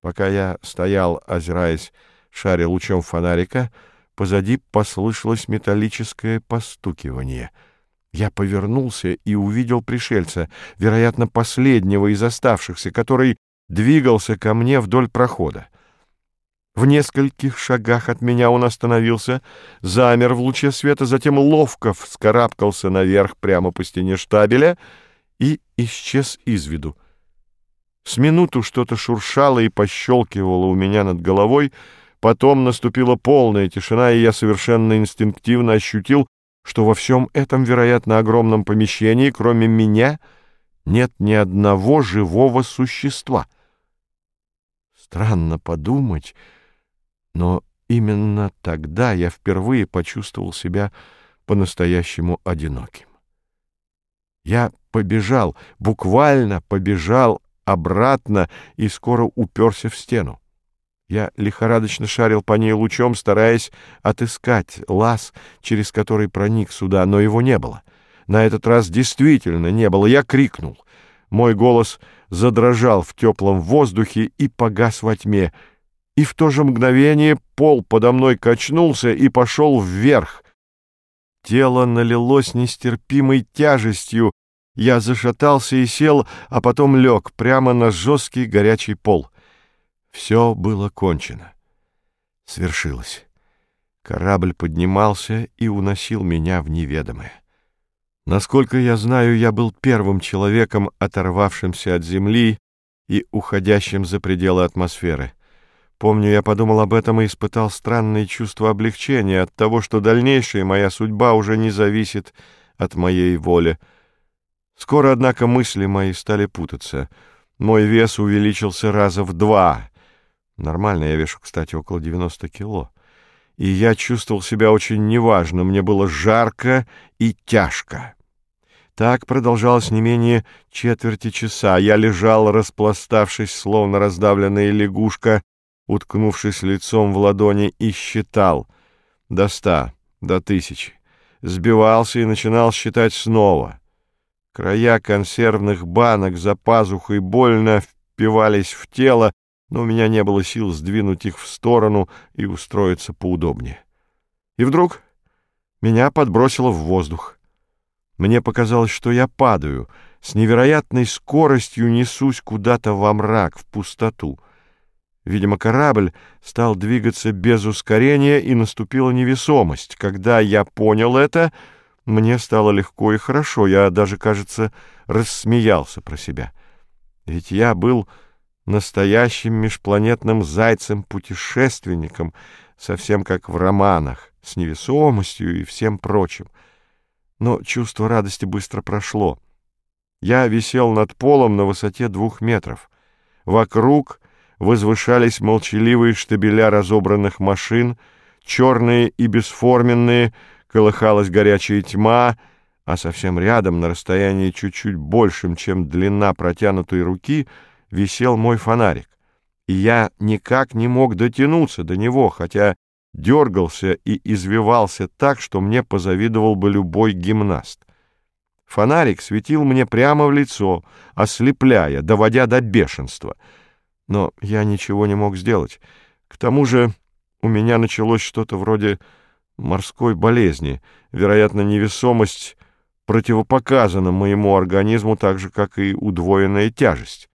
Пока я стоял, озираясь, шаря лучом фонарика, позади послышалось металлическое постукивание. Я повернулся и увидел пришельца, вероятно, последнего из оставшихся, который двигался ко мне вдоль прохода. В нескольких шагах от меня он остановился, замер в луче света, затем ловко вскарабкался наверх прямо по стене штабеля и исчез из виду. С минуту что-то шуршало и пощелкивало у меня над головой, потом наступила полная тишина, и я совершенно инстинктивно ощутил, что во всем этом, вероятно, огромном помещении, кроме меня, нет ни одного живого существа. Странно подумать, но именно тогда я впервые почувствовал себя по-настоящему одиноким. Я побежал, буквально побежал обратно и скоро уперся в стену. Я лихорадочно шарил по ней лучом, стараясь отыскать лаз, через который проник сюда, но его не было. На этот раз действительно не было. Я крикнул. Мой голос задрожал в теплом воздухе и погас во тьме. И в то же мгновение пол подо мной качнулся и пошел вверх. Тело налилось нестерпимой тяжестью. Я зашатался и сел, а потом лег прямо на жесткий горячий пол. Все было кончено. Свершилось. Корабль поднимался и уносил меня в неведомое. Насколько я знаю, я был первым человеком, оторвавшимся от земли и уходящим за пределы атмосферы. Помню, я подумал об этом и испытал странное чувство облегчения от того, что дальнейшая моя судьба уже не зависит от моей воли. Скоро, однако, мысли мои стали путаться. Мой вес увеличился раза в 2. Нормально, я вешу, кстати, около 90 кило. И я чувствовал себя очень неважно, мне было жарко и тяжко. Так продолжалось не менее четверти часа. Я лежал, распластавшись, словно раздавленная лягушка, уткнувшись лицом в ладони, и считал до 100, до 1000. Сбивался и начинал считать снова. Края консервных банок за пазухой больно впивались в тело, но у меня не было сил сдвинуть их в сторону и устроиться поудобнее. И вдруг меня подбросило в воздух. Мне показалось, что я падаю, с невероятной скоростью несусь куда-то во мрак, в пустоту. Видимо, корабль стал двигаться без ускорения, и наступила невесомость. Когда я понял это, мне стало легко и хорошо. Я даже, кажется, рассмеялся про себя. Ведь я был настоящим межпланетным зайцем-путешественником, совсем как в романах, с невесомостью и всем прочим. Но чувство радости быстро прошло. Я висел над полом на высоте 2 метров. Вокруг возвышались молчаливые штабеля разобранных машин, черные и бесформенные, колыхалась горячая тьма, а совсем рядом, на расстоянии чуть-чуть большим, чем длина протянутой руки, висел мой фонарик. И я никак не мог дотянуться до него, хотя дергался и извивался так, что мне позавидовал бы любой гимнаст. Фонарик светил мне прямо в лицо, ослепляя, доводя до бешенства. Но я ничего не мог сделать. К тому же у меня началось что-то вроде морской болезни. Вероятно, невесомость противопоказана моему организму так же, как и удвоенная тяжесть.